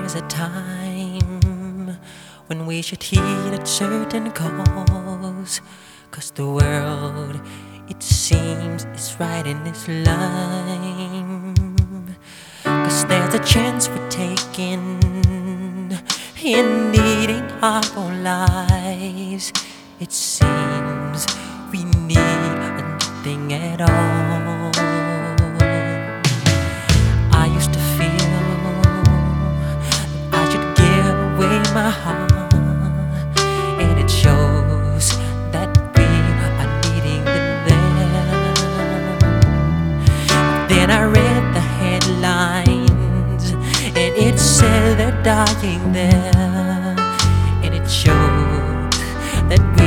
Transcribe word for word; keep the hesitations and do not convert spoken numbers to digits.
there's a time when we should heed a certain cause, 'cause the world, it seems, is right in its line. 'Cause there's a chance we're taking in needing our own lives. It seems we need nothing at all. I used to feel that I should give away my heart, and it shows that we are needing it there. Then I read the headlines, and it said they're dying there, and it shows that we